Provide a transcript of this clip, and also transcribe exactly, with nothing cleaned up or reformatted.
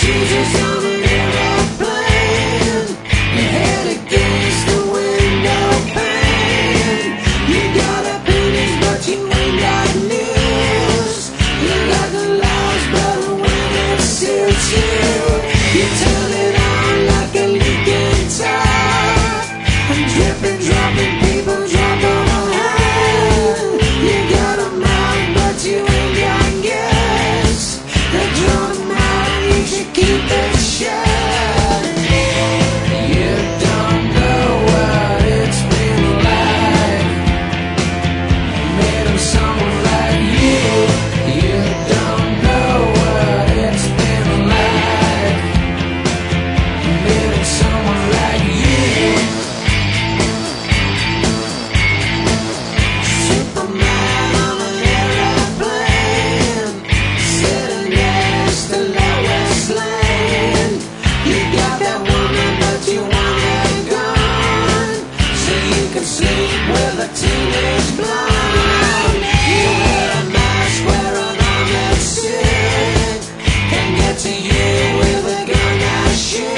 Jesus on an aeroplane, your head against the window pane. You got opinions, but you ain't got news. You got the laws, but when it suits you, you turn it on like a leaking tire. I'm dripping, dropping, people drop on a hand. You got a mind, but you ain't got gas. They're drawing out, you should keep it shut. You don't know what it's been like meeting someone like you. You don't know what it's been like meeting someone like you. Superman on an aeroplane, sitting next to Lois Lane. You got that woman, but you want her gone, so you can sleep with a teenage blonde. You wear a mask, wear an armored suit, can get to you with a gun I shoot.